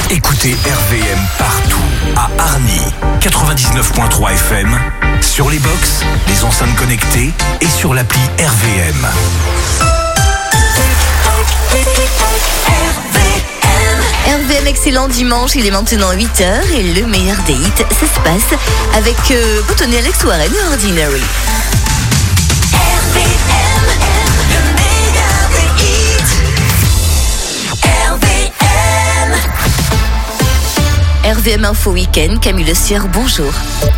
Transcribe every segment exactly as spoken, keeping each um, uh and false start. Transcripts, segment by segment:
Écoutez R V M partout, à Arny, quatre-vingt-dix-neuf virgule trois F M, sur les box, les enceintes connectées et sur l'appli R V M. R V M, excellent dimanche, il est maintenant huit heures et le meilleur des hits, ça se passe avec euh, Boutonnel, Alex Warren et Ordinary. R V M, le meilleur des hits. R V M. R V M Info Week-end, Camille Le Sieur, bonjour.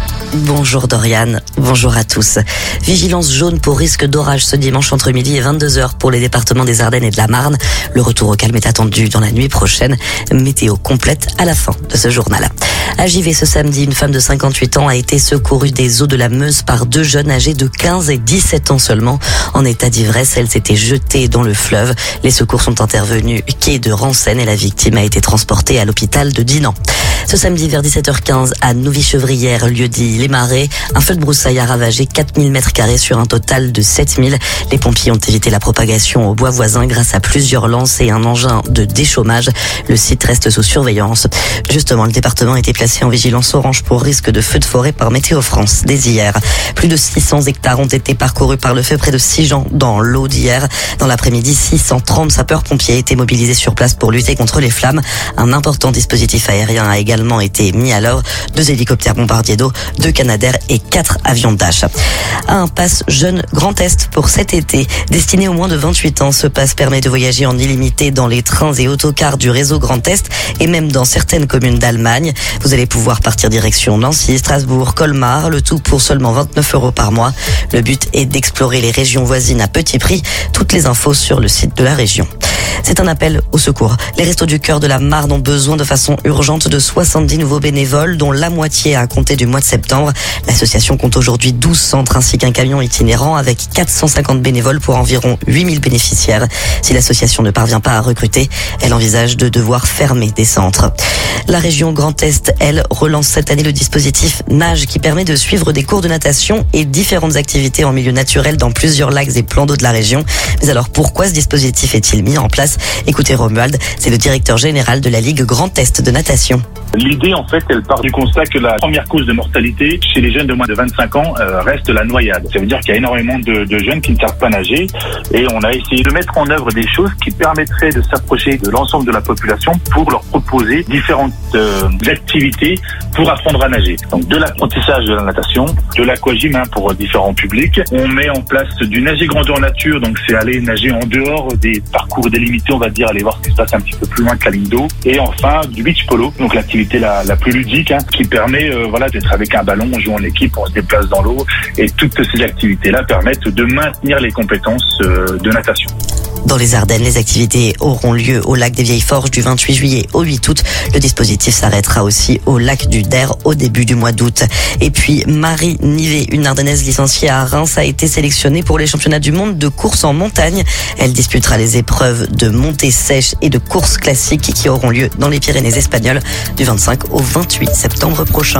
Bonjour Dorian, bonjour à tous. Vigilance jaune pour risque d'orage ce dimanche entre midi et vingt-deux heures pour les départements des Ardennes et de la Marne. Le retour au calme est attendu dans la nuit prochaine. Météo complète à la fin de ce journal. À Givet ce samedi, une femme de cinquante-huit ans a été secourue des eaux de la Meuse par deux jeunes âgés de quinze et dix-sept ans seulement. En état d'ivresse, elle s'était jetée dans le fleuve. Les secours sont intervenus quai de Rancennes et la victime a été transportée à l'hôpital de Dinan. Ce samedi vers dix-sept heures quinze à Nouvy-Chevrières, lieu dit Les Marais, un feu de broussailles a ravagé quatre mille mètres carrés sur un total de sept mille. Les pompiers ont évité la propagation au bois voisin grâce à plusieurs lances et un engin de déchômage. Le site reste sous surveillance. Justement, le département a été placé en vigilance orange pour risque de feu de forêt par Météo France dès hier. Plus de six cents hectares ont été parcourus par le feu près de Sigean dans l'eau d'hier. Dans l'après-midi, six cent trente sapeurs-pompiers étaient mobilisés sur place pour lutter contre les flammes. Un important dispositif aérien a également été mis à l'œuvre. Deux hélicoptères bombardiers d'eau, deux Canadair et quatre avions Dash. Un pass jeune Grand Est pour cet été. Destiné aux moins de vingt-huit ans, ce pass permet de voyager en illimité dans les trains et autocars du réseau Grand Est et même dans certaines communes d'Allemagne. Vous allez pouvoir partir direction Nancy, Strasbourg, Colmar, le tout pour seulement vingt-neuf euros par mois. Le but est d'explorer les régions voisines à petit prix. Toutes les infos sur le site de la région. C'est un appel au secours. Les Restos du Cœur de la Marne ont besoin de façon urgente de soixante-dix nouveaux bénévoles, dont la moitié à compter du mois de septembre. L'association compte aujourd'hui douze centres ainsi qu'un camion itinérant avec quatre cent cinquante bénévoles pour environ huit mille bénéficiaires. Si l'association ne parvient pas à recruter, elle envisage de devoir fermer des centres. La région Grand Est, elle, relance cette année le dispositif Nage qui permet de suivre des cours de natation et différentes activités en milieu naturel dans plusieurs lacs et plans d'eau de la région. Mais alors pourquoi ce dispositif est-il mis en place ? Écoutez Romuald, c'est le directeur général de la Ligue Grand Est de natation. L'idée, en fait, elle part du constat que la première cause de mortalité chez les jeunes de moins de vingt-cinq ans euh, reste la noyade. Ça veut dire qu'il y a énormément de, de jeunes qui ne savent pas nager et on a essayé de mettre en œuvre des choses qui permettraient de s'approcher de l'ensemble de la population pour leur proposer différentes euh, activités pour apprendre à nager. Donc de l'apprentissage de la natation, de l'aquagym hein, pour différents publics. On met en place du nager grandeur nature, donc c'est aller nager en dehors des parcours délimités, on va dire, aller voir ce qui se passe un petit peu plus loin que la ligne d'eau. Et enfin, du beach polo, donc l'activité La, la plus ludique hein, qui permet euh, voilà, d'être avec un ballon, on joue en équipe, on se déplace dans l'eau et toutes ces activités-là permettent de maintenir les compétences euh, de natation. Dans les Ardennes, les activités auront lieu au lac des Vieilles Forges du vingt-huit juillet au huit août. Le dispositif s'arrêtera aussi au lac du Der au début du mois d'août. Et puis Marie Nivet, une Ardennaise licenciée à Reims, a été sélectionnée pour les championnats du monde de course en montagne. Elle disputera les épreuves de montée sèche et de course classique qui auront lieu dans les Pyrénées espagnoles du vingt-cinq au vingt-huit septembre prochain.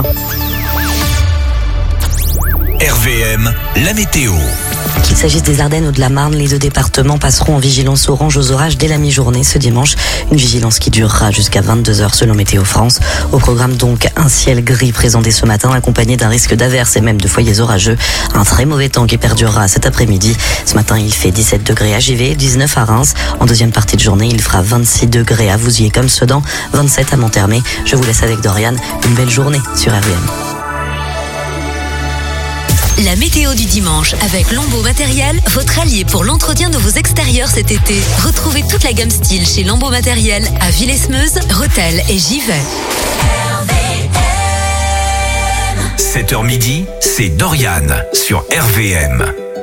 R V M, la météo. Qu'il s'agisse des Ardennes ou de la Marne, les deux départements passeront en vigilance orange aux orages dès la mi-journée ce dimanche. Une vigilance qui durera jusqu'à vingt-deux heures selon Météo France. Au programme donc un ciel gris présenté ce matin accompagné d'un risque d'averses et même de foyers orageux. Un très mauvais temps qui perdurera cet après-midi. Ce matin, il fait dix-sept degrés à Givet, dix-neuf à Reims. En deuxième partie de journée, il fera vingt-six degrés à Vouziers comme Sedan, vingt-sept à Monthermé. Je vous laisse avec Dorian. Une belle journée sur R V M. La météo du dimanche avec Lambeau Matériel, votre allié pour l'entretien de vos extérieurs cet été. Retrouvez toute la gamme style chez Lambeau Matériel à Villesmeuse, Rethel et Givet. sept heures midi, c'est Dorian sur R V M.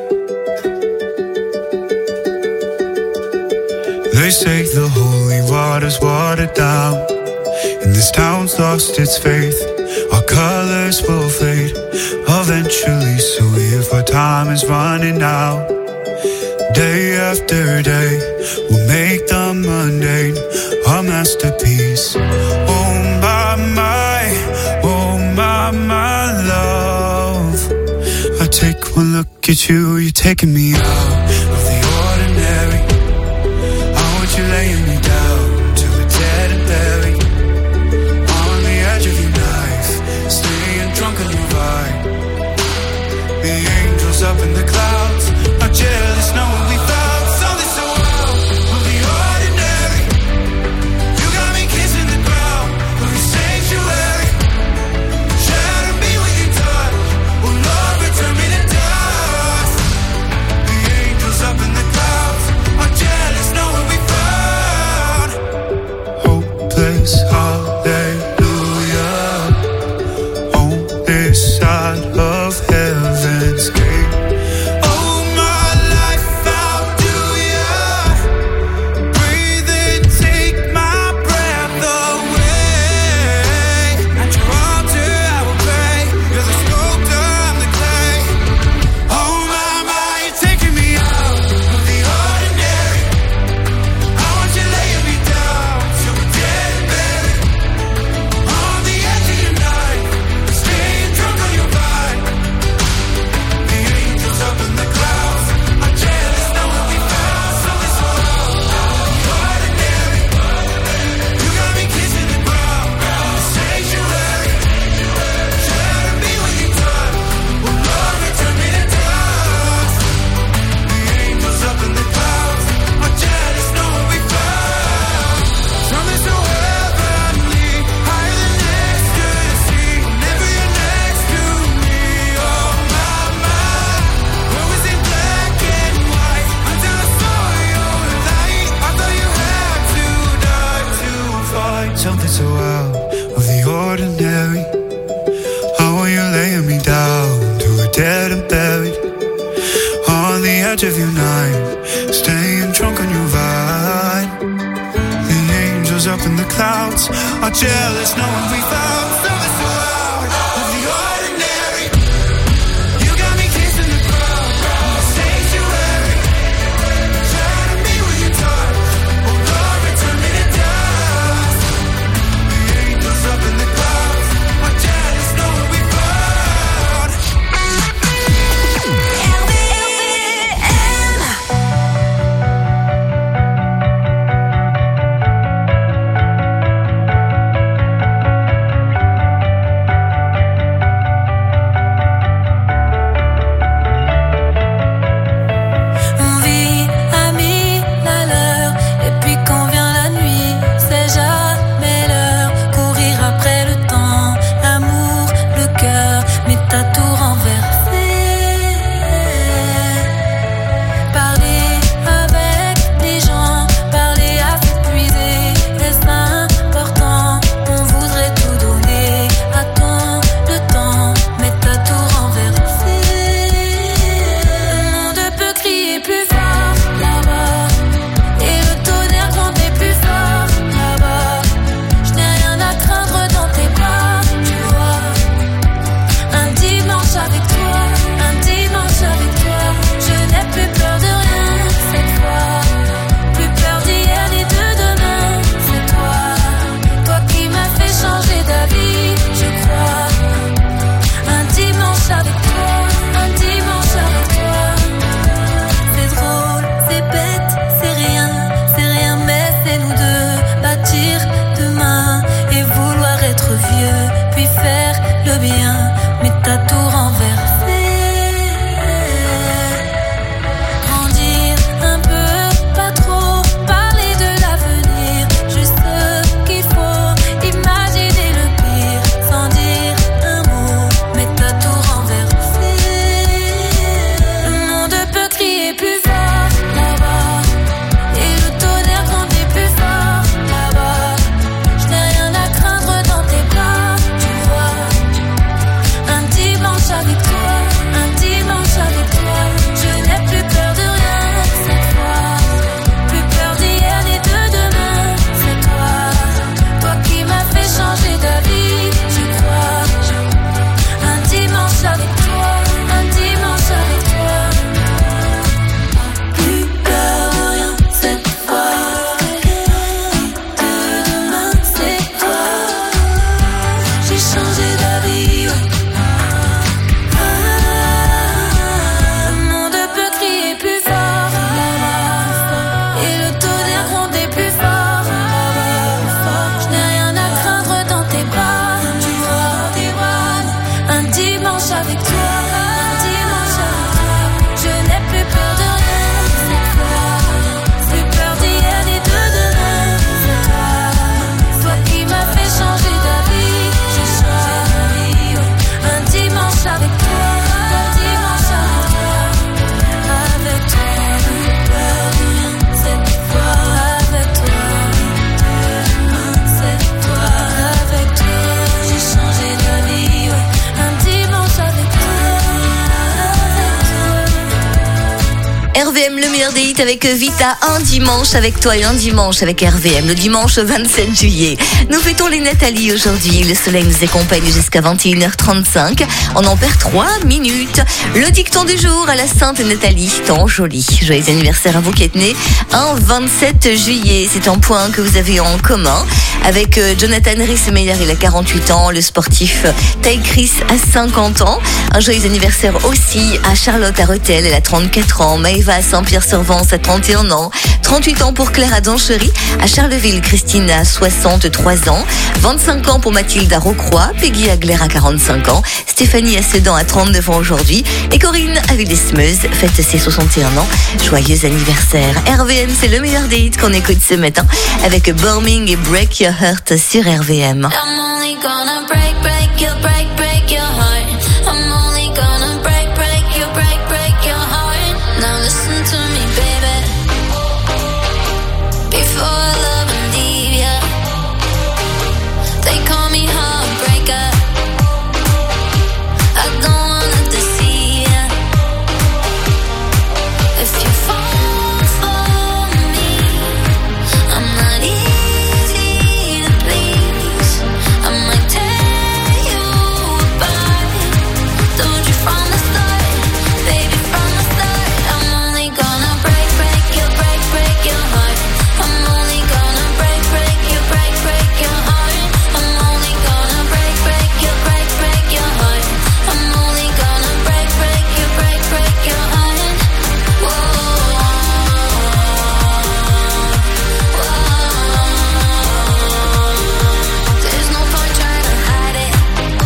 They say the holy water's watered down, and this town's lost its faith. Our colors will fade eventually, so if our time is running out, day after day, we'll make the mundane our masterpiece. Oh my, my, oh my, my love, I take one look at you, you're taking me out of the ordinary. I want you laying me down to a dead and buried. up in the clouds are jealous knowing we found something so wild of the ordinary. You got me kissing the ground of your sanctuary. Shatter me with your touch, oh Lord, return me to dust. The angels up in the clouds are jealous knowing we found hopeless hallelujah on this side of heaven's gate. Oh, my life, how do ya breathe and take my breath away? At your altar I will pray. You're the sculptor, I'm the clay. Oh my, my, you're taking me out of the ordinary. I want you laying me down till we're dead and buried. On the edge of your knife, staying drunk on your vine. The angels up in the clouds are jealous knowing we found something so ordinary. You got me kissing the ground in the sanctuary. Shatter me with your touch, oh Lord, return me to dust. The angels up in the clouds are jealous knowing we found something so heavenly, higher than ecstasy. Whenever you're next to me, oh my, my. Where was in black and white until I saw your light? I thought you had to die to find something so out of the ordinary. How are you laying me down to a dead and buried? On the edge of your night, staying drunk on your vine. The angels up in the clouds are jealous knowing we found something so out of the ordinary. You got me kissing the ground in the sanctuary. Shatter me with your touch, oh Lord, return me to dust. The angels up in the clouds are jealous knowing we found R V M. R V M, le meilleur des hits avec Vita, un dimanche avec toi et un dimanche avec R V M, le dimanche vingt-sept juillet. Nous fêtons les Nathalie aujourd'hui. Le soleil nous accompagne jusqu'à vingt et une heures trente-cinq. On en perd trois minutes. Le dicton du jour à la Sainte Nathalie, tant jolie. Joyeux anniversaire à vous qui êtes nés un vingt-sept juillet. C'est un point que vous avez en commun avec Jonathan Rhys-Meyer, il a quarante-huit ans. Le sportif Ty Chris a cinquante ans. Un joyeux anniversaire aussi à Charlotte à Rethel, elle a trente-quatre ans. Maëva à Saint-Pierre-sur-Vence à trente et un ans. trente-huit ans pour Claire à Danchery. À Charleville, Christine a soixante-trois ans. vingt-cinq ans pour Mathilde à Rocroi. Peggy Agler à quarante-cinq ans. Stéphanie à Sedan à trente-neuf ans aujourd'hui. Et Corinne à Villesmeuse fête ses soixante et un ans. Joyeux anniversaire. R V M, c'est le meilleur des hits qu'on écoute ce matin avec Burning et Break Your Heart sur R V M. I'm only gonna break, break your, break, break your heart. I'm only gonna break, break your, break, break your heart. Now listen to me, baby. Before I love and leave ya, they call me heartbreaker. I don't wanna deceive ya. If you fall for me, I'm not easy to please. I might tear you apart. Told you from the start, baby, from the start. I'm only gonna break, break your, break, break your heart. I'm only gonna break, break your, break, break your heart. I'm only gonna break, break your, break, break your heart. I'm only gonna break, break your, break, break your heart. Whoa, whoa. There's no point trying to hide it.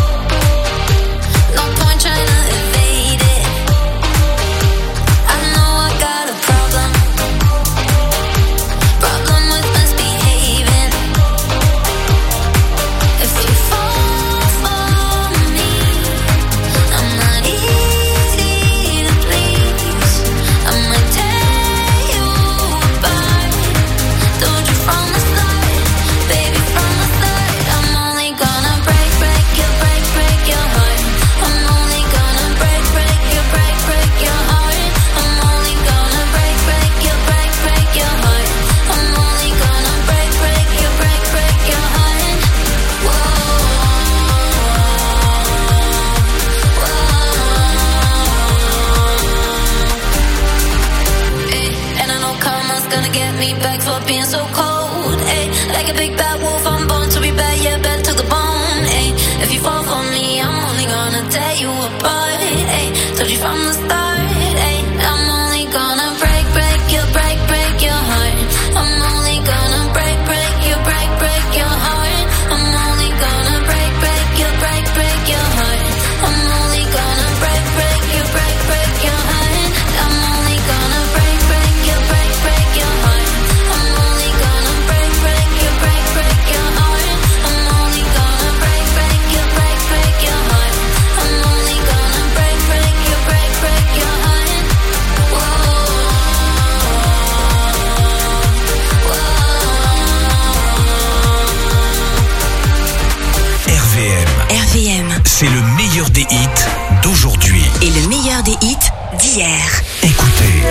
No point trying to evade it. I know I got a problem. Problem with misbehaving. If you fall for me, I'm not easy to please. I might tear you apart. Told you from the start, baby, from the start. I'm only gonna break, break your, break, break your heart. I'm only gonna break, break your, break, break your heart. I'm only gonna break, break your, break, break your heart. I'm only gonna break, break your, break, break your heart. Whoa, whoa. Ay, and I know karma's gonna get me back for being so cold. Ay, like a big bad wolf, I'm born to be bad, yeah, bad to the bone. Ay, if you fall for me, I'm only gonna tear you apart. Ay, told you from the start. Ay, I'm only gonna break, break your, break, break your heart. I'm only gonna break, break your, break, break your heart. I'm only gonna break, break your, break, break your heart. I'm only gonna break, break your, break, break your heart. I'm only gonna break, break your, break, break your heart. I'm only gonna break, break your, break, break your heart. I'm only gonna break, break your, break, break your heart. I'm only gonna break, break your, break, break your heart. Whoa, R V M, R V M c'est le meilleur des hits d'aujourd'hui. et le meilleur des hits d'hier. Écoutez,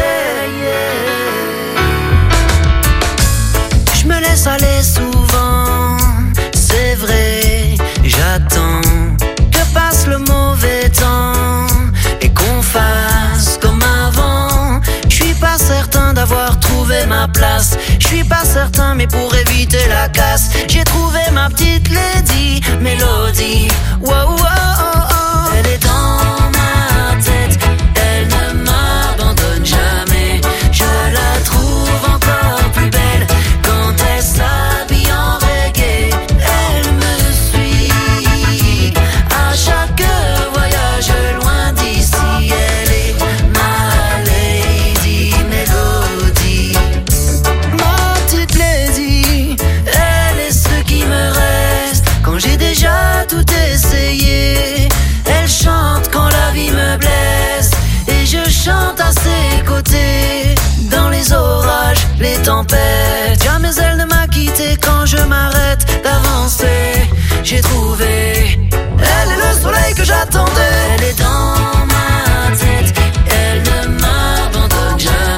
Je me laisse aller souvent, c'est vrai, j'attends que passe le mauvais temps et qu'on fasse comme avant. Je suis pas certain d'avoir trouvé ma place, je suis pas certain mais pour éviter la casse, j'ai trouvé ma petite lady, Mélodie. Wow, wow, oh, oh. Elle est dans ma tête, elle ne m'abandonne jamais, je la trouve encore plus belle quand elle s'habille en reggae. Elle me suit à chaque voyage loin d'ici. Elle est ma lady Mélodie, ma petite lady. Elle est ce qui me reste quand j'ai déjà tout essayé. Elle chante quand la vie me blesse et je chante à ses côtés. Dans les orages, les tempêtes, jamais elle ne m'a quitté quand je m'arrête d'avancer. J'ai trouvé, elle est le soleil que j'attendais. Elle est dans ma tête, elle ne m'abandonne jamais.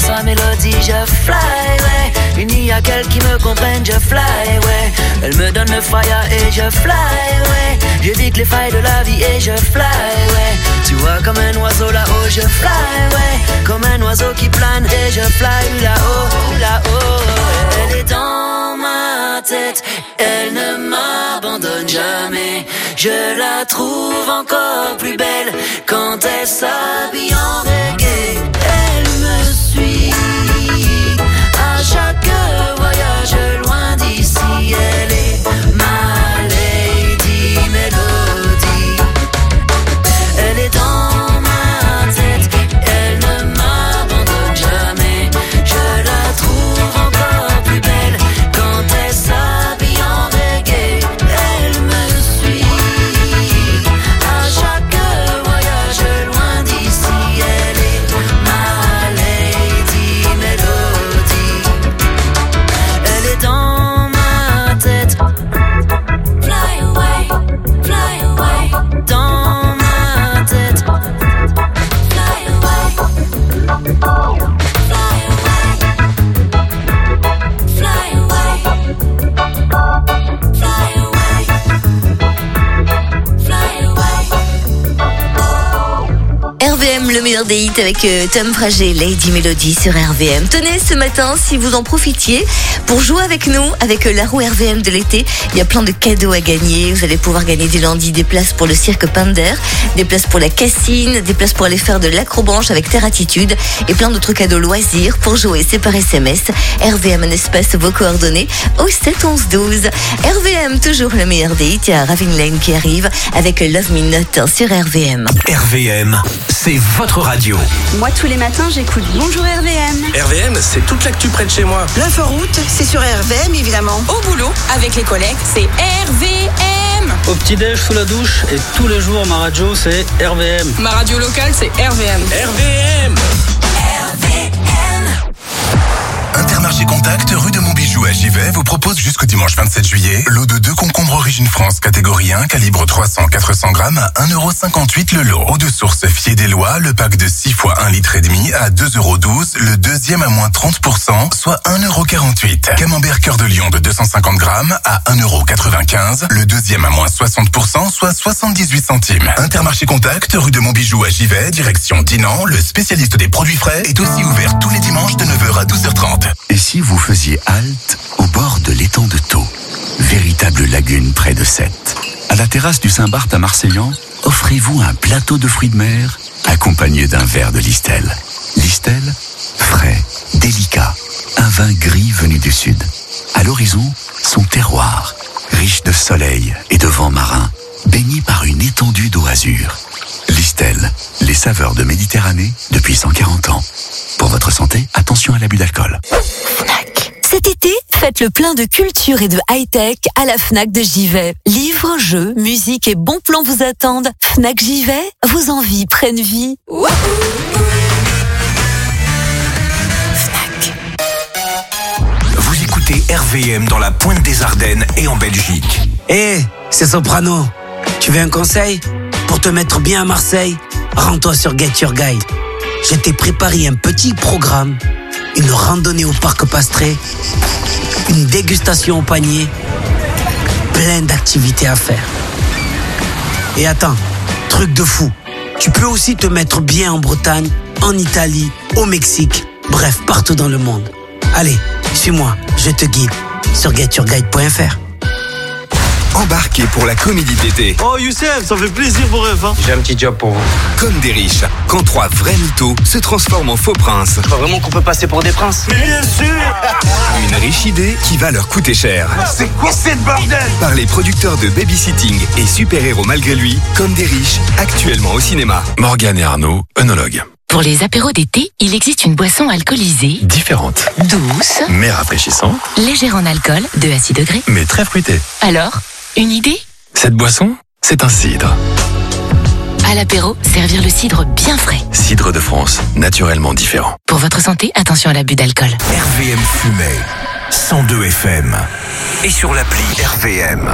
sa mélodie, je fly, ouais. Uni à qu'elle qui me comprenne, je fly, ouais. Elle me donne le fire et je fly, ouais. J'évite les failles de la vie et je fly, ouais. Tu vois comme un oiseau là-haut, je fly, ouais. Comme un oiseau qui plane et je fly là-haut, là-haut. Elle est dans ma tête, elle ne m'abandonne jamais. Je la trouve encore plus belle quand elle s'habille en reggae. Elle me suit à chaque voyage loin d'ici. Elle est ma lady mélodie. Elle est dans ma tête, elle ne m'abandonne jamais. Je la trouve encore plus belle quand elle s'habille en reggae. Elle me suit à chaque voyage loin d'ici. Elle est ma lady mélodie. Elle est dans ma tête. Fly away, fly away. Dans ma tête. Fly away, fly away. Fly away, fly away. Fly away. R V M, le meilleur des hits avec euh, Tom Frager, Lady Melody sur R V M. Tenez, ce matin, si vous en profitiez, pour jouer avec nous, avec euh, la roue R V M de l'été, il y a plein de cadeaux à gagner. Vous allez pouvoir gagner dès lundi des places pour le cirque Pinder, des places pour la Cassine, des places pour aller faire de l'acrobranche avec Terre Attitude et plein d'autres cadeaux loisirs. Pour jouer, c'est par S M S. R V M, un espace, vos coordonnées au sept onze douze. R V M, toujours le meilleur des hits. Il y a Ravin Lane qui arrive avec Love Me Not sur R V M. R V M, c'est votre radio. Moi, tous les matins, j'écoute Bonjour R V M. R V M, c'est toute l'actu près de chez moi. L'inforoute, c'est sur R V M, évidemment. Au boulot, avec les collègues, c'est R V M. Au petit-déj, sous la douche, et tous les jours, ma radio, c'est R V M. Ma radio locale, c'est R V M. R V M. R V M. Intermarché Contact, rue de Montbijou à Givet, vous propose jusqu'au dimanche vingt-sept juillet, lot de deux concombres Origine France catégorie un, calibre trois cents à quatre cents grammes à un euro cinquante-huit le lot. Eau de source Fier des Lois, le pack de six fois un litre et demi à deux euros douze, le deuxième à moins trente pour cent, soit un euro quarante-huit. Camembert Cœur de Lion de deux cent cinquante grammes à un euro quatre-vingt-quinze, le deuxième à moins soixante pour cent, soit soixante-dix-huit centimes. Intermarché Contact, rue de Montbijou à Givet, direction Dinan, le spécialiste des produits frais, est aussi ouvert tous les dimanches de neuf heures à douze heures trente. Et si vous faisiez halte au bord de l'étang de Thau, véritable lagune près de Sète. À la terrasse du Saint-Barth à Marseillan, offrez-vous un plateau de fruits de mer accompagné d'un verre de Listel. Listel, frais, délicat, un vin gris venu du sud. À l'horizon, son terroir, riche de soleil et de vent marin, baigné par une étendue d'eau azur. Listel, les saveurs de Méditerranée depuis cent quarante ans. Pour votre santé, attention à l'abus d'alcool. Fnac. Cet été, faites le plein de culture et de high-tech à la Fnac de Givet. Livres, jeux, musique et bons plans vous attendent. Fnac Givet, vos envies prennent vie. Wouhou. Fnac. Vous écoutez R V M dans la pointe des Ardennes et en Belgique. Hé, hey, c'est Soprano. Tu veux un conseil? Pour te mettre bien à Marseille, rends-toi sur Get Your Guide. Je t'ai préparé un petit programme, une randonnée au parc Pastré, une dégustation au panier, plein d'activités à faire. Et attends, truc de fou, tu peux aussi te mettre bien en Bretagne, en Italie, au Mexique, bref, partout dans le monde. Allez, suis-moi, je te guide sur get your guide point f r. Embarquez pour la comédie d'été. Oh Youssef, ça fait plaisir vos rêves, hein. J'ai un petit job pour vous. Comme des riches, quand trois vrais mythos se transforment en faux princes. Je crois vraiment qu'on peut passer pour des princes. Mais bien sûr. Une riche idée qui va leur coûter cher. C'est quoi cette bordel? Par les producteurs de Babysitting et Super Héros Malgré Lui, Comme des riches, actuellement au cinéma. Morgane et Arnaud, œnologues. Pour les apéros d'été, il existe une boisson alcoolisée, Différente, douce, mais rafraîchissante, légère en alcool, deux à six degrés. mais très fruitée. Alors, une idée? Cette boisson, c'est un cidre. À l'apéro, servir le cidre bien frais. Cidre de France, naturellement différent. Pour votre santé, attention à l'abus d'alcool. R V M Fumée, cent deux F M. Et sur l'appli R V M.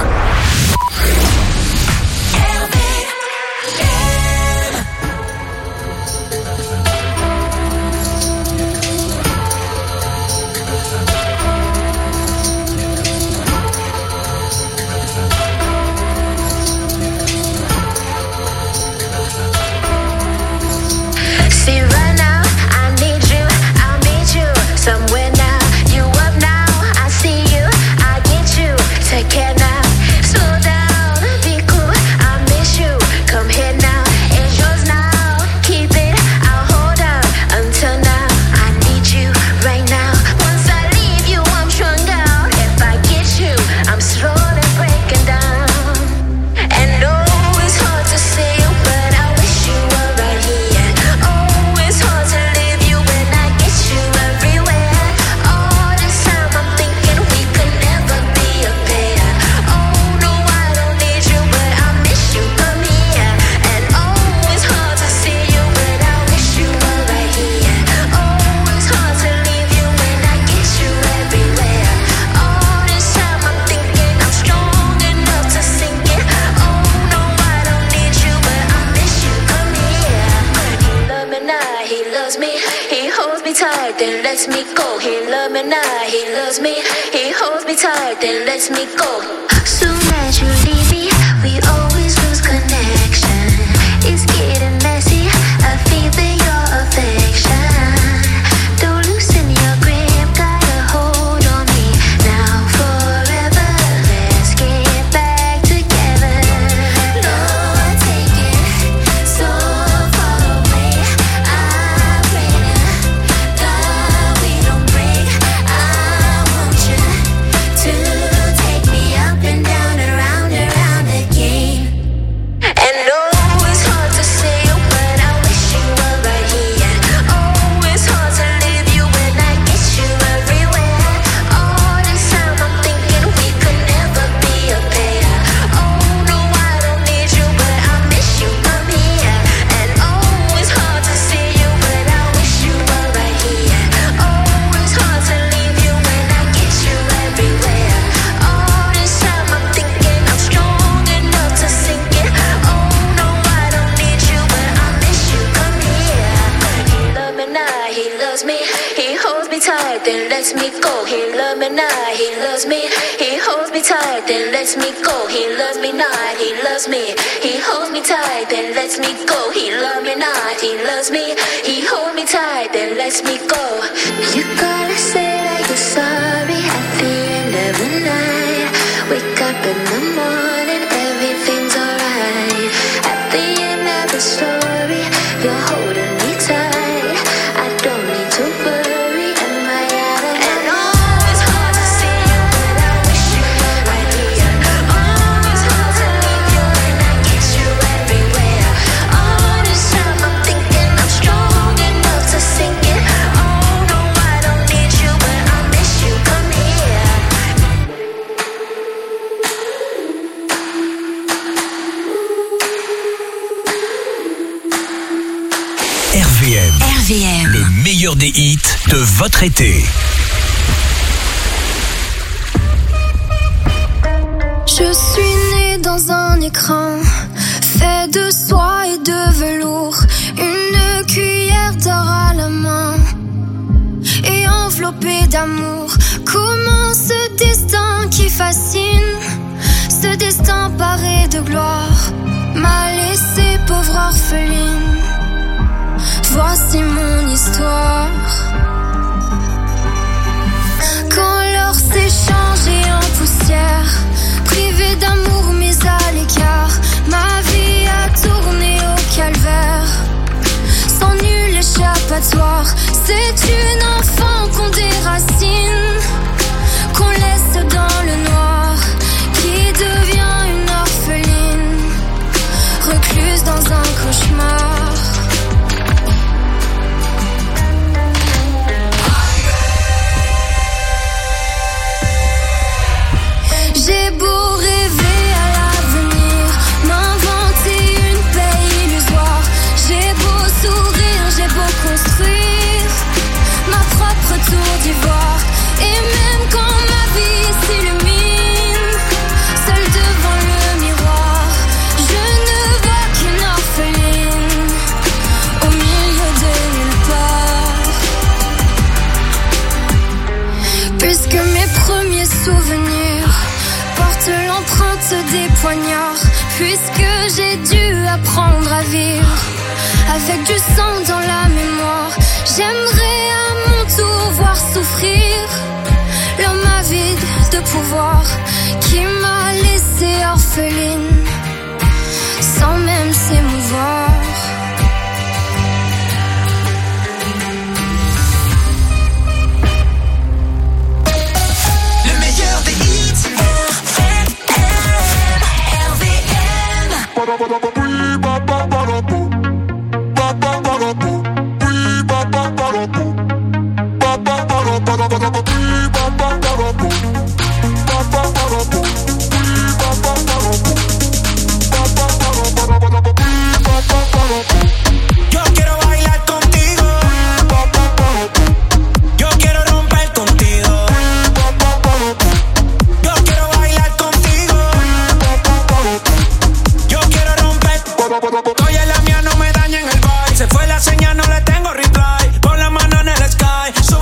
then lets me go. He loves me now, he loves me. He holds me tight, then lets me go. Soon as you leave me, we always lose connection. It's getting messy, I feel that your affection. Don't loosen your grip, got a hold on me. Now forever, let's get back together. Lord, take it so far away. I pray to God we don't break. I want you to take me up and down, around, around again. And no, it's hard to say, but I wish you were right here. Oh, it's hard to leave you when I get you everywhere. All this time I'm thinking we could never be a pair. Oh, no, I don't need you, but I miss you, come here. And oh, it's hard to see you, but I wish you were right here. Oh, it's hard to leave you when I get you everywhere. All this time I'm thinking I'm strong enough to sink it. Oh, no, I don't need you, but I miss you, come here. He loves me now, he loves me. He holds me tight, then lets me go. He loves me now, he loves me. He holds me tight, then lets me go. He loves me not, he loves me. He holds me tight, then lets me go. He loves me not, he loves me. He holds me tight, then lets me go. You gotta say that you're sorry at the end of the night. Wake up in the morning, everything's alright. At the end of the story, you're holding me tight. I don't need to worry, am I out of and oh, it's hard to see you, but I wish you were right here. Oh, it's hard to leave you when I get you everywhere. All this time I'm thinking I'm strong enough to sink it. Oh, no, I don't need you, but I miss you, come here. R V M, R V M, le meilleur des hits de votre été. Je suis née dans un écran fait de soie et de velours, une cuillère d'or à la main et enveloppée d'amour. Comment ce destin qui fascine, ce destin paré de gloire, m'a laissé pauvre orpheline. Voici mon histoire. Quand l'or s'est changé en poussière, privée d'amour mais à l'écart, ma vie a tourné au calvaire, sans nul échappatoire. C'est une enfant qu'on déracine, qu'on laisse dans le noir, qui devient une orpheline, recluse dans un cauchemar. J'ai beau rêver à l'avenir, m'inventer une paix illusoire. J'ai beau sourire, j'ai beau construire ma propre tour d'ivoire. Et même quand ma vie s'illumine, seule devant le miroir, je ne vois qu'une orpheline au milieu de nulle part. Puisque mes premiers souvenirs porte l'empreinte des poignards, puisque j'ai dû apprendre à vivre avec du sang dans la mémoire. J'aimerais à mon tour voir souffrir l'homme avide de pouvoir qui m'a laissé orpheline sans même s'émouvoir. Le meilleur des hits. Yo quiero bailar contigo, yo quiero romper contigo, yo quiero bailar contigo, yo quiero romper. Estoy en la mía, no me dañen el vibe. Se fue la señal, no le tengo reply. Pon la mano en el sky.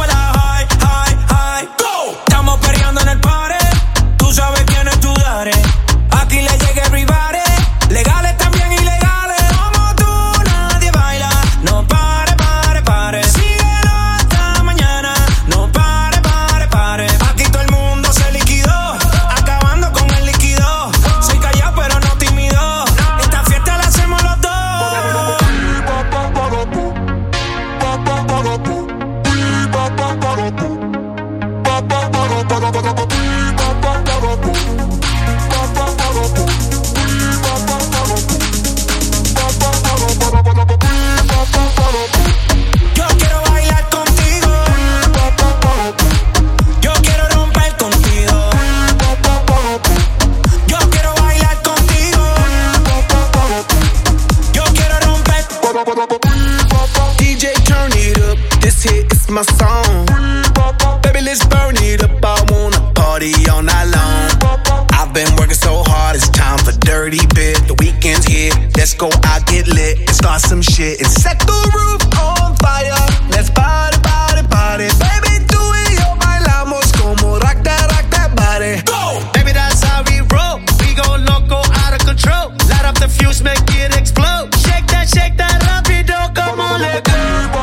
dirty bit. The weekend's here, let's go out, get lit, and start some shit, and set the roof on fire. Let's party, party, party. Baby, tú y yo bailamos como rock that, rock that body. Go! Baby, that's how we roll. We go loco, out of control. Light up the fuse, make it explode. Shake that, shake that rapido, come on, let go.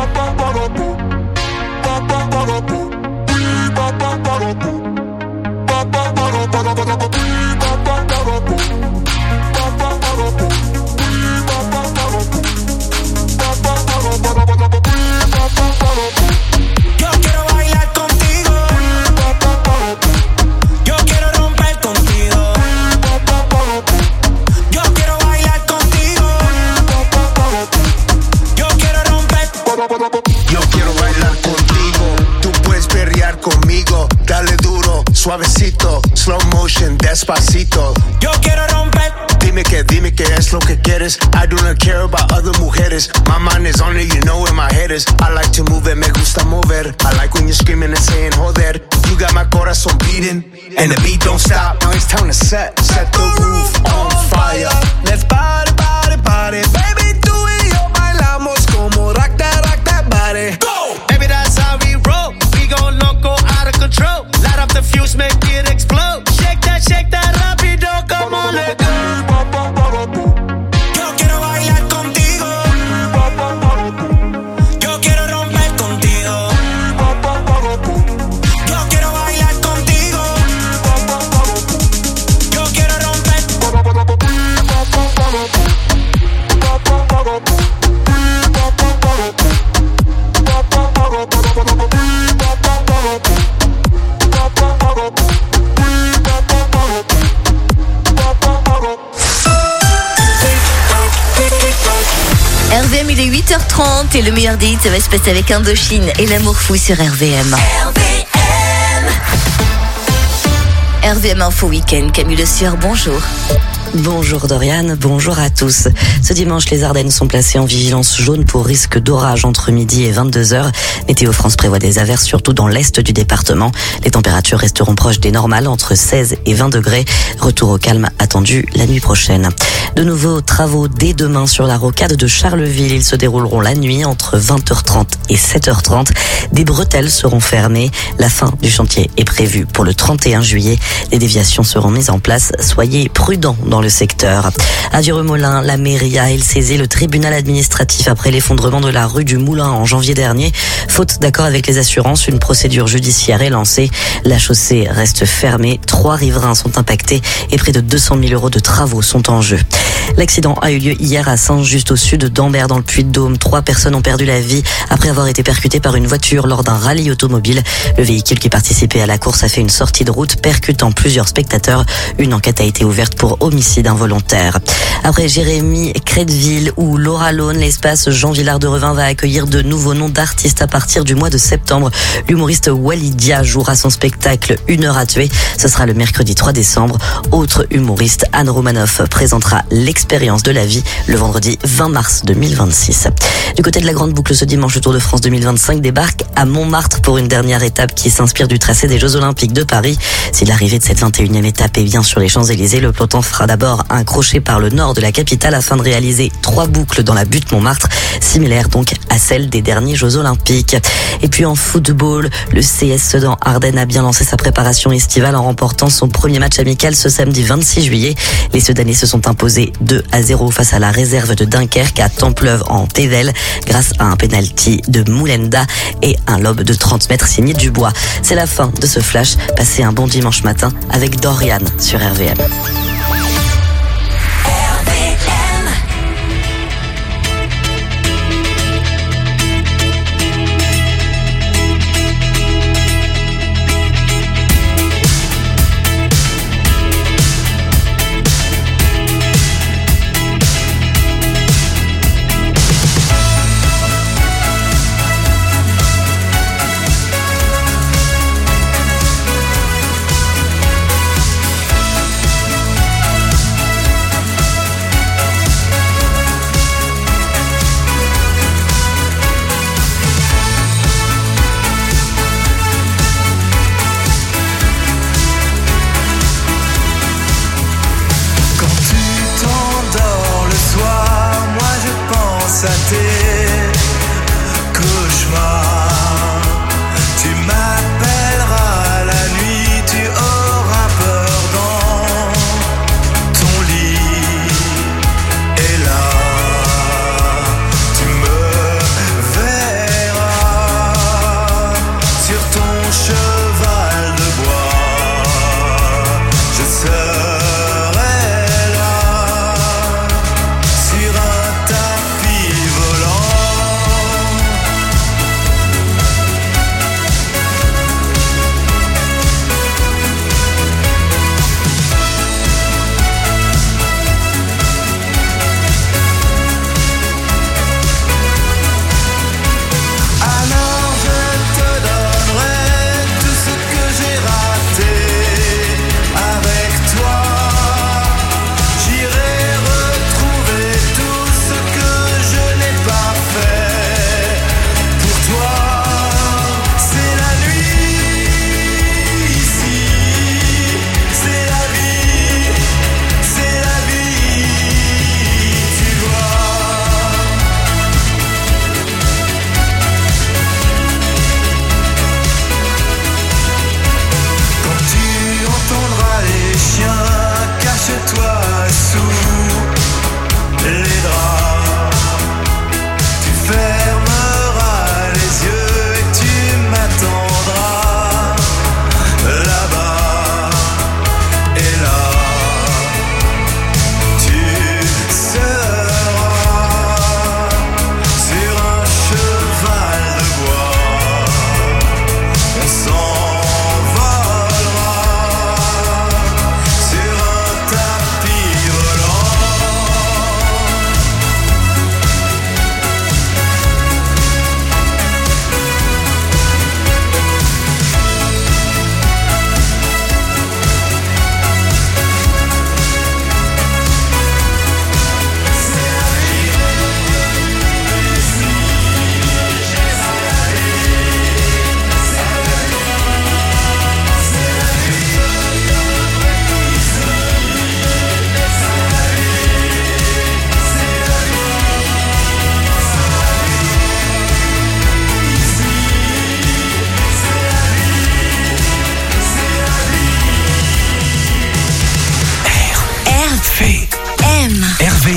Yo quiero bailar contigo. Yo quiero romper contigo. Yo quiero bailar contigo. Yo quiero romper. Yo quiero bailar contigo. Tú puedes perrear conmigo. Dale duro, suavecito, slow motion, despacito. Yo quiero romper. Dime que, dime que es lo que quieres. I do not care about other mujeres. My mind is on it, you know where my head is. I like to move it, me gusta mover. I like when you're screaming and saying joder. You got my corazón beating, and the beat don't stop. Now it's time to set, set the roof on fire. Let's party, party, party. Baby, tú y yo bailamos como rock that, rock that body. Go! Baby, that's how we roll. We go loco, out of control. Light up the fuse, make it explode. Shake that, shake that rapido, come on, let go. Yo quiero bailar contigo. Yo quiero romper contigo. Yo quiero bailar contigo. Yo quiero romper. R V M, il est huit heures trente et le meilleur des hits, ça va se passer avec Indochine et l'amour fou sur R V M. R V M. R V M Info Week-end, Camille Le Sieur, bonjour. Bonjour Dorian, bonjour à tous. Ce dimanche, les Ardennes sont placées en vigilance jaune pour risque d'orage entre midi et vingt-deux heures. Météo France prévoit des averses surtout dans l'est du département. Les températures resteront proches des normales, entre seize et vingt degrés. Retour au calme attendu la nuit prochaine. De nouveaux travaux dès demain sur la rocade de Charleville. Ils se dérouleront la nuit entre vingt heures trente et sept heures trente. Des bretelles seront fermées. La fin du chantier est prévue pour le trente et un juillet. Les déviations seront mises en place. Soyez prudents dans le secteur. À Vieux-Remolin, la mairie a, elle, saisi le tribunal administratif après l'effondrement de la rue du Moulin en janvier dernier. Faute d'accord avec les assurances, une procédure judiciaire est lancée. La chaussée reste fermée. Trois riverains sont impactés et près de deux cent mille euros de travaux sont en jeu. L'accident a eu lieu hier à Saint, juste au sud d'Ambert, dans le Puy-de-Dôme. Trois personnes ont perdu la vie après avoir été percutées par une voiture lors d'un rallye automobile. Le véhicule qui participait à la course a fait une sortie de route, percutant plusieurs spectateurs. Une enquête a été ouverte pour homicide involontaire. Après Jérémy, Créteville ou Laura Lone, l'espace Jean Villard de Revin va accueillir de nouveaux noms d'artistes à partir du mois de septembre. L'humoriste Walidia jouera son spectacle Une heure à tuer. Ce sera le mercredi trois décembre. Autre humoriste, Anne Romanoff, présentera L'expérience de la vie le vendredi vingt mars deux mille vingt-six. Du côté de la Grande Boucle, ce dimanche, le Tour de France deux mille vingt-cinq débarque à Montmartre pour une dernière étape qui s'inspire du tracé des Jeux Olympiques de Paris. Si l'arrivée de cette vingt et unième étape est bien sur les Champs-Élysées, le peloton fera d'abord un crochet par le nord de la capitale afin de réaliser trois boucles dans la butte Montmartre, similaire donc à celle des derniers Jeux Olympiques. Et puis en football, le C S Sedan Ardennes a bien lancé sa préparation estivale en remportant son premier match amical ce samedi vingt-six juillet. Les Sedanais se sont imposés deux à zéro face à la réserve de Dunkerque à Templeuve en Pével grâce à un penalty de Moulenda et un lob de trente mètres signé Dubois. C'est la fin de ce flash. Passez un bon dimanche matin avec Dorian sur R V M.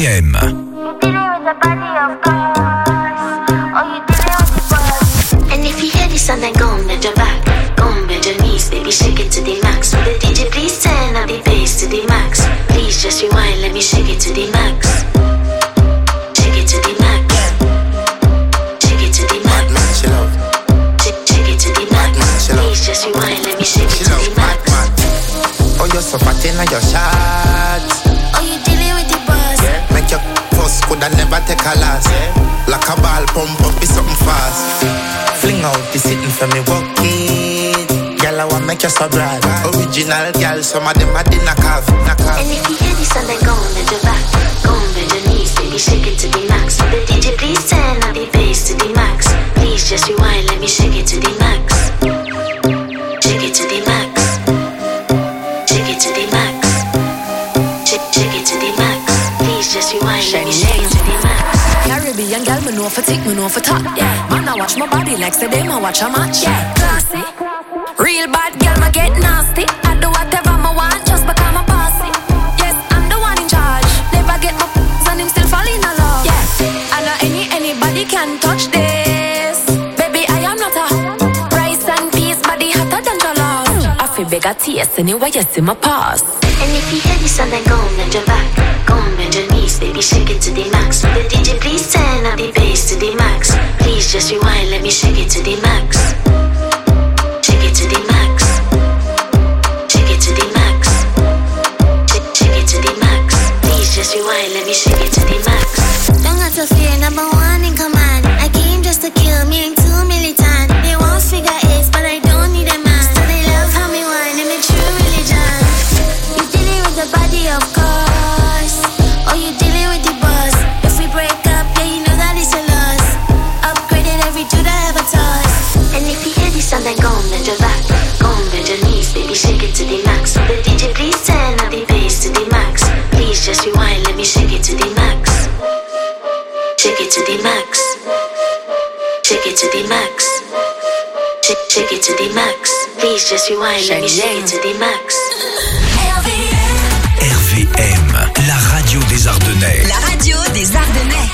M. And if you hear this and then go on bend your back, go on bend your knees, baby, shake it to the max. Will the D J please turn up the bass to the max? Please just rewind, let me shake it to the max. Shake it to the max. Shake it to the max. Shake, shake it to the max. Please just rewind, let me shake it to the max. Oh, you're so fat in your shots. Oh, you dealing with the buzz? Yeah. Make your first could I never take a last. Yeah. Like a ball pump up is something fast. Fling out the sitting for me walk it. Girl, I want make you so bright. Original girl, some of them are the knockoff. And if you hear this and then go on bend your back, go on bend your knees, baby, shake it to the max. The D J please turn up the bass to the max. Please just rewind, let me shake it to the max. Shake it to the max. Shake it to the max. Shake, shake it to the max. Please just rewind, let me shake it to the max. Caribbean girl, me know for tick, me know for top. Yeah, man, I watch my body like say them, I watch a match. Yeah, classy. Real bad girl, me get nasty. I do whatever I want just because I'm bossy. Yes, I'm the one in charge. Never get my p***s and him still fall in love. Yeah, I know any anybody can touch this. Baby, I am not a rice and peas, body hotter than jollof. I feel big at taste anyway, you see my pass. And if you hear this and then go on bend your back, go on bend your knees, baby, shake it to the max. The D J please turn up the bass to the max. Please just rewind, let me shake it to the max. Shake it to the max. Shake it to the max. Shake, shake it to the max. Please just rewind, let me shake it to the max. Don't have to fear, number one in command. I came just to kill me, ain't too militant. They won't figure eight, but I don't need a man. So they love how me whine, and me true religion. You dealing with the body, of course. Or you dealing with the buzz. If we break up, yeah, you know that it's a loss. Upgraded every dude I ever touched. And if you hear this and then go on bend your back, go on bend your knees, baby, shake it to the max. The D J please turn up the bass to the max. Please just rewind, let me shake it to the max. Shake it to the max. Shake it to the max. Shake, shake it to the max. Please just rewind, let me shake it to the max. R V M, la radio des Ardennais. La radio des Ardennais.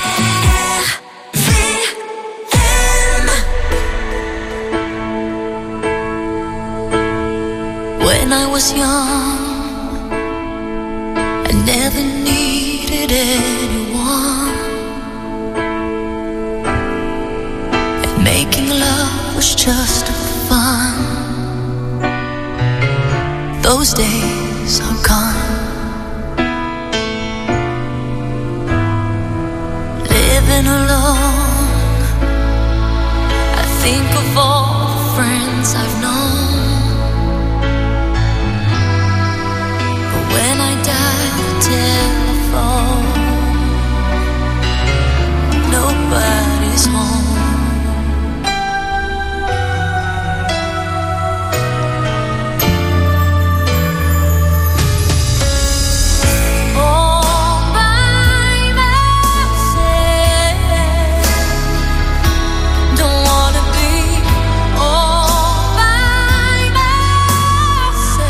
When I was young, I never needed anyone, and making love was just fun. Those days are gone. Living alone, I think of all the friends I've known. When I dial the telephone, nobody's home. All by myself, don't wanna be all by myself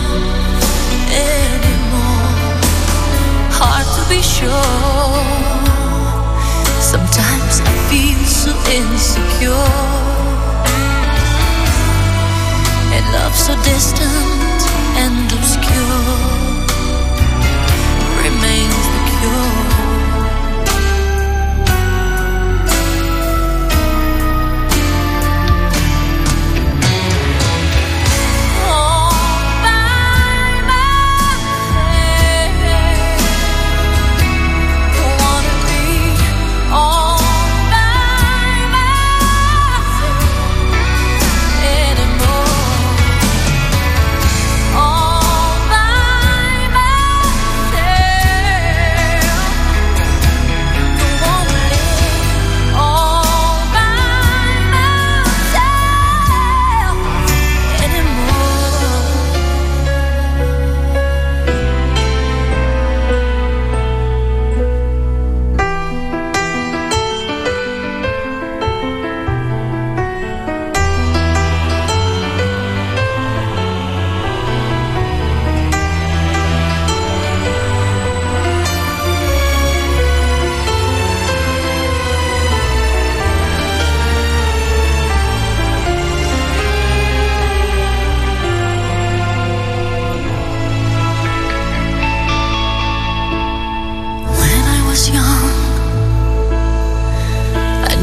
anymore. Hard to be sure. Sometimes I feel so insecure, and love so distant and obscure remains the cure. All by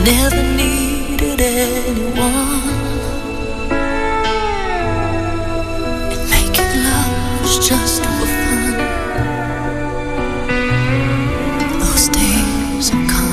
never needed anyone. And making love was just for fun. Those days are gone.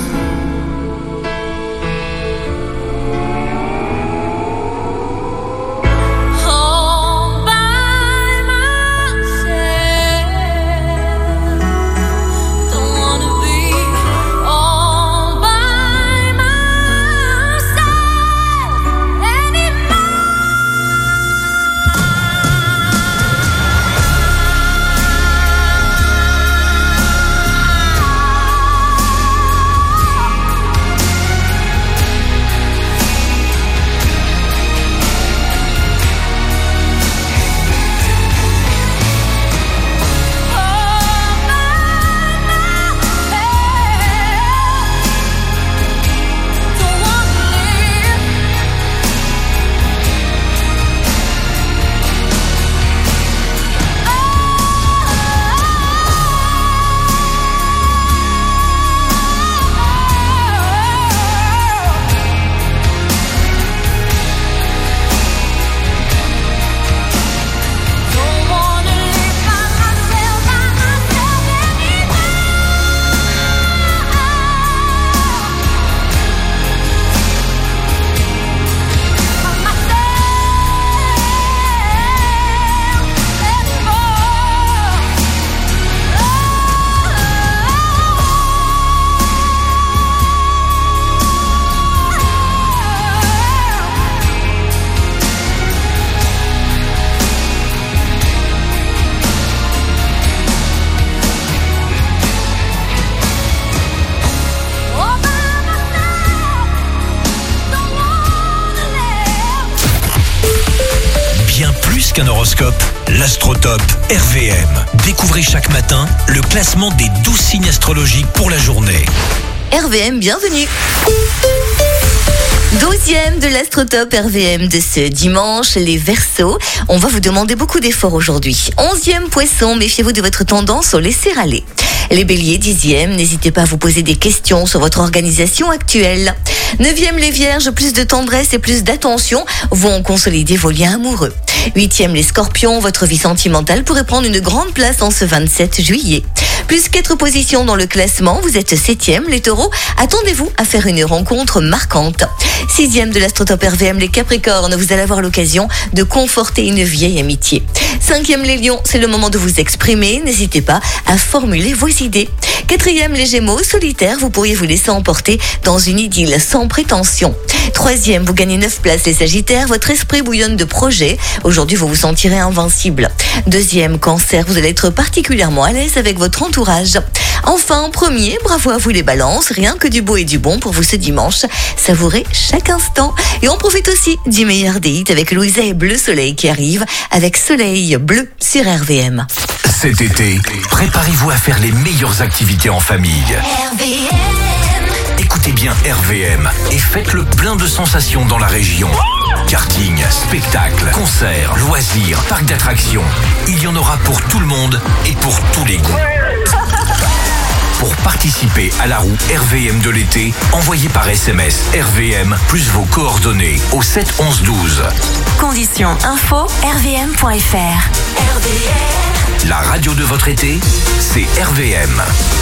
Qu'un horoscope, l'Astrotop R V M. Découvrez chaque matin le classement des douze signes astrologiques pour la journée. R V M, bienvenue. douzième de l'Astrotop R V M de ce dimanche, les Verseaux. On va vous demander beaucoup d'efforts aujourd'hui. onzième Poisson, méfiez-vous de votre tendance au laisser-aller. Les Béliers, dixième, n'hésitez pas à vous poser des questions sur votre organisation actuelle. neuvième les Vierges, plus de tendresse et plus d'attention vont consolider vos liens amoureux. huitième les Scorpions, votre vie sentimentale pourrait prendre une grande place en ce vingt-sept juillet. Plus quatre positions dans le classement, vous êtes septième les Taureaux, attendez-vous à faire une rencontre marquante. sixième de l'Astrotop R V M les Capricornes, vous allez avoir l'occasion de conforter une vieille amitié. cinquième les Lions, c'est le moment de vous exprimer, n'hésitez pas à formuler vos idées. quatrième les Gémeaux, solitaire, vous pourriez vous laisser emporter dans une idylle sans prétention. troisième, vous gagnez neuf places les Sagittaires, votre esprit bouillonne de projets, aujourd'hui vous vous sentirez invincible. Deuxième, Cancer, vous allez être particulièrement à l'aise avec votre entourage. Enfin, premier, bravo à vous les Balances, rien que du beau et du bon pour vous ce dimanche, savourez chaque instant. Et on profite aussi du meilleur des hits avec Louisa et Bleu Soleil qui arrive avec Soleil Bleu sur R V M. Cet été, préparez-vous à faire les meilleures activités en famille. R V M. Écoutez bien R V M et faites le plein de sensations dans la région. Karting, spectacles, concerts, loisirs, parcs d'attractions. Il y en aura pour tout le monde et pour tous les goûts. Pour participer à la roue R V M de l'été, envoyez par S M S R V M plus vos coordonnées au sept onze douze. Conditions info r v m point f r. R V M. La radio de votre été, c'est R V M.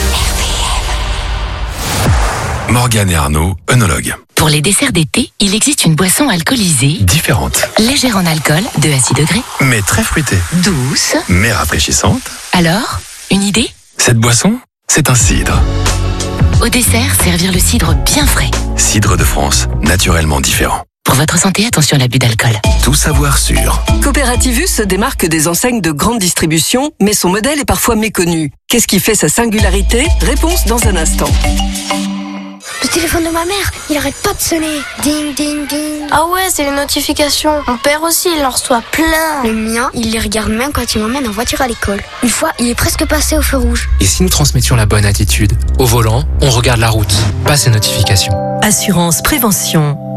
Morgane et Arnaud, œnologues. Pour les desserts d'été, il existe une boisson alcoolisée. Différente. Légère en alcool, deux à six degrés. Mais très fruitée. Douce. Mais rafraîchissante. Alors, une idée ? Cette boisson, c'est un cidre. Au dessert, servir le cidre bien frais. Cidre de France, naturellement différent. Pour votre santé, attention à l'abus d'alcool. Tout savoir sur. Coopérativus se démarque des enseignes de grande distribution, mais son modèle est parfois méconnu. Qu'est-ce qui fait sa singularité ? Réponse dans un instant. Le téléphone de ma mère, il arrête pas de sonner. Ding, ding, ding. Ah ouais, c'est les notifications. Mon père aussi, il en reçoit plein. Le mien, il les regarde même quand il m'emmène en voiture à l'école. Une fois, il est presque passé au feu rouge. Et si nous transmettions la bonne attitude ? Au volant, on regarde la route, pas ces notifications. Assurance Prévention.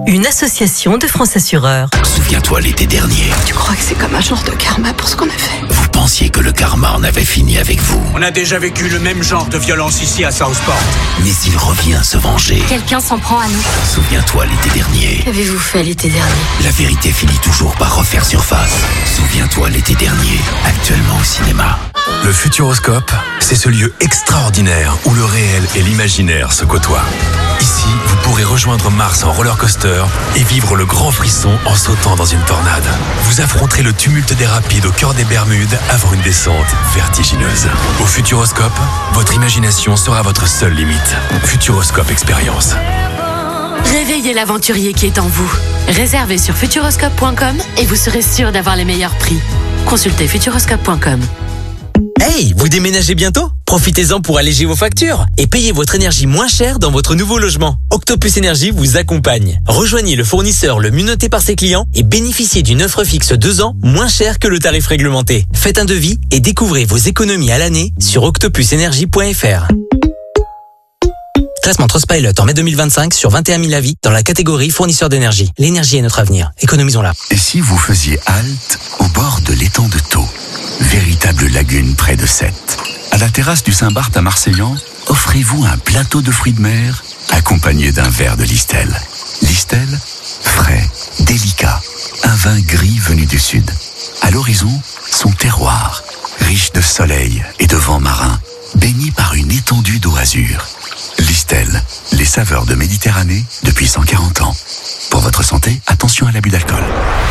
une association de France Assureurs. Souviens-toi l'été dernier. Tu crois que c'est comme un genre de karma pour ce qu'on a fait? Vous pensiez que le karma en avait fini avec vous. On a déjà vécu le même genre de violence ici à Southport. Mais il revient se venger. Quelqu'un s'en prend à nous. Souviens-toi l'été dernier. Qu'avez-vous fait l'été dernier? La vérité finit toujours par refaire surface. Souviens-toi l'été dernier, actuellement au cinéma. Le Futuroscope, c'est ce lieu extraordinaire où le réel et l'imaginaire se côtoient. Ici, vous pourrez rejoindre Mars en roller coaster et vivre le grand frisson en sautant dans une tornade. Vous affronterez le tumulte des rapides au cœur des Bermudes avant une descente vertigineuse. Au Futuroscope, votre imagination sera votre seule limite. Futuroscope Expérience. Réveillez l'aventurier qui est en vous. Réservez sur futuroscope point com et vous serez sûr d'avoir les meilleurs prix. Consultez futuroscope point com. Hey, vous déménagez bientôt? Profitez-en pour alléger vos factures et payez votre énergie moins cher dans votre nouveau logement. Octopus Énergie vous accompagne. Rejoignez le fournisseur le mieux noté par ses clients et bénéficiez d'une offre fixe deux ans moins chère que le tarif réglementé. Faites un devis et découvrez vos économies à l'année sur octopus énergie point f r. Classement Trustpilot en mai deux mille vingt-cinq sur vingt et un mille avis dans la catégorie fournisseur d'énergie. L'énergie est notre avenir. Économisons-la. Et si vous faisiez halte au bord de l'étang de Thau, véritable lagune près de Sète. À la terrasse du Saint-Barth à Marseillan, offrez-vous un plateau de fruits de mer accompagné d'un verre de Listel. Listel, frais, délicat, un vin gris venu du sud. À l'horizon, son terroir, riche de soleil et de vent marin, baigné par une étendue d'eau azur. Listel, les saveurs de Méditerranée depuis cent quarante ans. Pour votre santé, attention à l'abus d'alcool.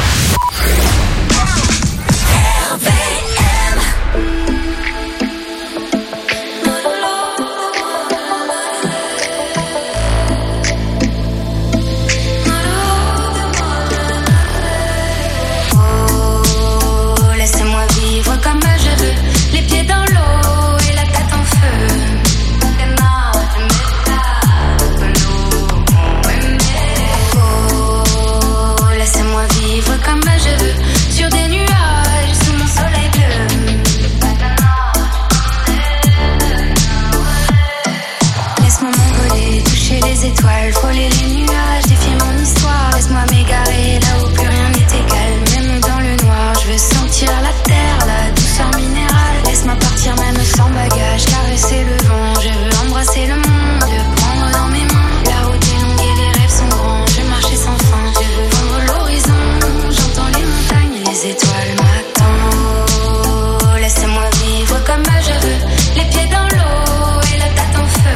Étoiles, frôler les nuages, défier mon histoire. Laisse-moi m'égarer là où plus rien n'est égal. Même dans le noir, je veux sentir la terre, la douceur minérale. Laisse-moi partir même sans bagage, caresser le vent. Je veux embrasser le monde, le prendre dans mes mains. La route est longue et les rêves sont grands. Je veux marcher sans fin, je veux vendre l'horizon. J'entends les montagnes, les étoiles m'attendent. Oh, laissez-moi vivre comme je veux, les pieds dans l'eau et la tête en feu.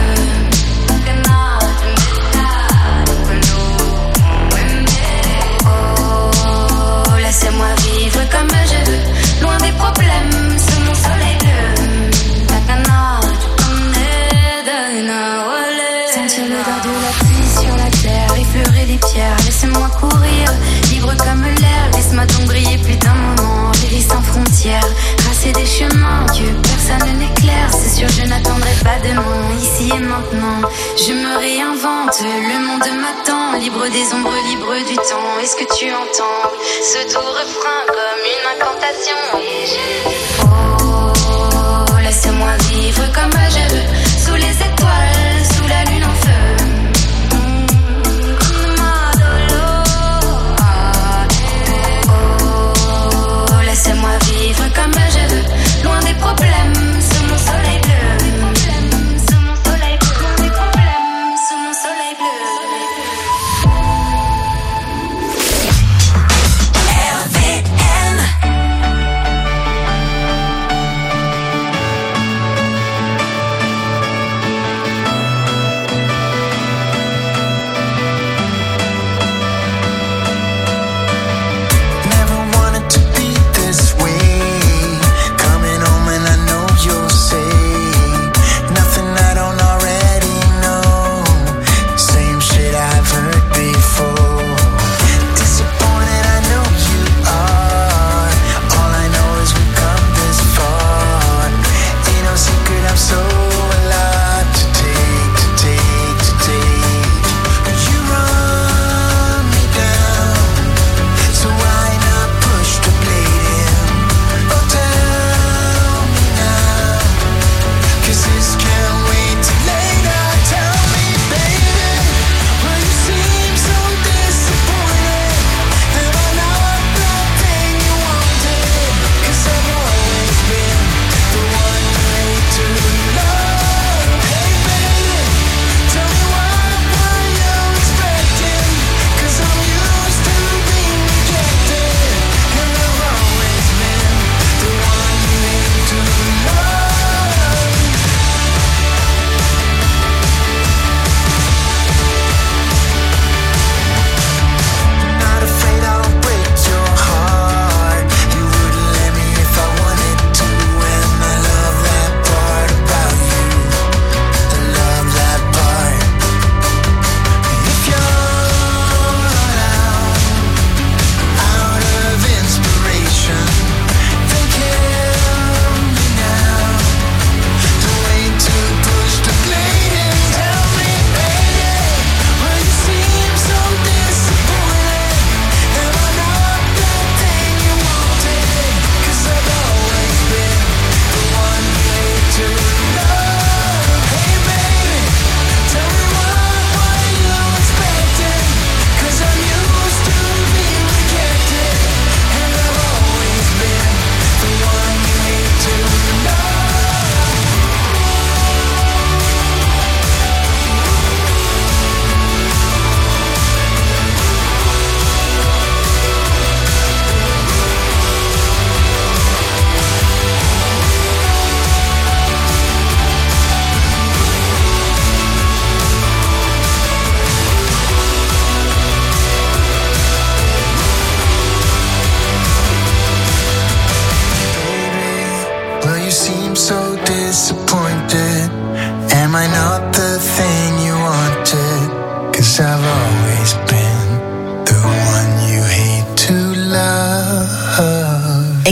Laissez-moi vivre comme je veux, loin des problèmes, sous mon soleil bleu. Sentir l'odeur de la pluie sur la terre, effleurer les pierres, laissez-moi courir, libre comme l'air. Laisse-moi donc briller plus d'un moment, rêver sans frontières, tracer des chemins que personne n'éclaire. C'est sûr, je n'attendrai pas demain, ici et maintenant. Je me réinvente, le monde m'attend, libre des ombres, libre du temps. Est-ce que tu entends ce doux refrain comme une incantation? Et j'ai oh, laissez-moi vivre comme je veux, sous les étoiles, sous la lune en feu. Oh, laissez-moi vivre comme je veux, loin des problèmes, sous mon soleil bleu. Sous mon soleil bleu, loin des problèmes, sous mon soleil bleu. R V M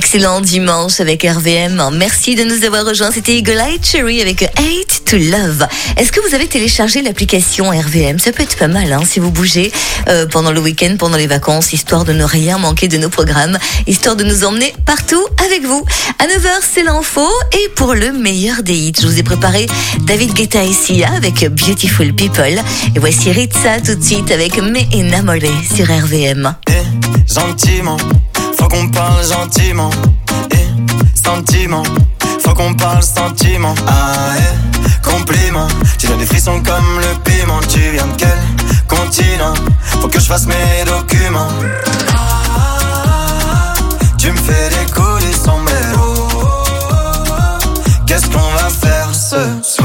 Excellent dimanche avec R V M. Merci de nous avoir rejoints. C'était Eagle Eye Cherry avec Hate to Love. Est-ce que vous avez téléchargé l'application R V M? Ça peut être pas mal hein, si vous bougez euh, pendant le week-end, pendant les vacances, histoire de ne rien manquer de nos programmes, histoire de nous emmener partout avec vous. À neuf heures, c'est l'info. Et pour le meilleur des hits, je vous ai préparé David Guetta et Sia avec Beautiful People. Et voici Ritza tout de suite avec Me Enamoré sur R V M. Eh, gentiment, faut qu'on parle gentiment. Eh, sentiment, faut qu'on parle sentiment. Ah, eh, compliment, tu donnes des frissons comme le piment. Tu viens de quel continent? Faut que je fasse mes documents. Ah, tu me fais décoller sans mélo. Qu'est-ce qu'on va faire ce soir?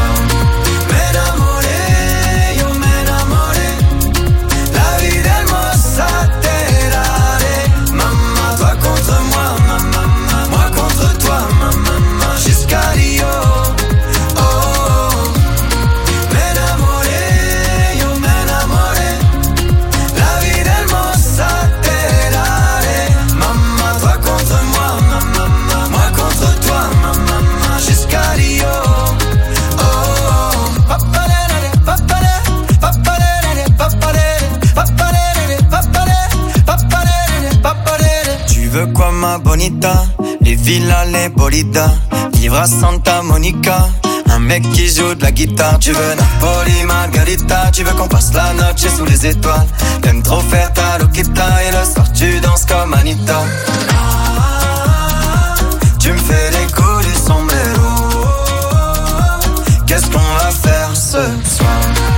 Quoi ma bonita, les villas, les bolidas, vivre à Santa Monica, un mec qui joue de la guitare. Tu veux Napoli, Margarita, tu veux qu'on passe la noche sous les étoiles. T'aimes trop faire ta loquita et le soir tu danses comme Anita. Ah, tu me fais décoller sans mélo. Qu'est-ce qu'on va faire ce soir?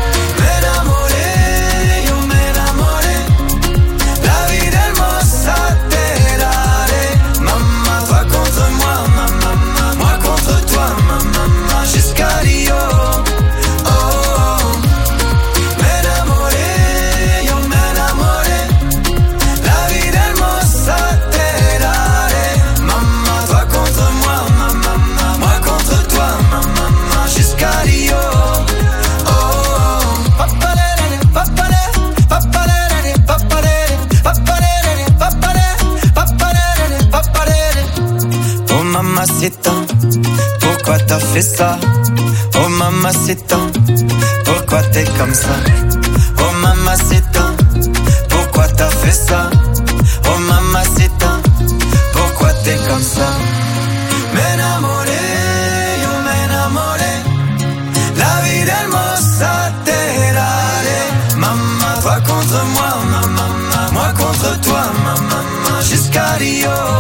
Mamacita, pourquoi t'as fait ça? Oh mamacita, pourquoi t'es comme ça? Oh mamacita, pourquoi t'as fait ça? Oh mamacita, pourquoi t'es comme ça? M'enamoré, yo m'enamoré, la vida hermosa te daré. Maman, toi contre moi, maman, moi contre toi, maman, jusqu'à Rio.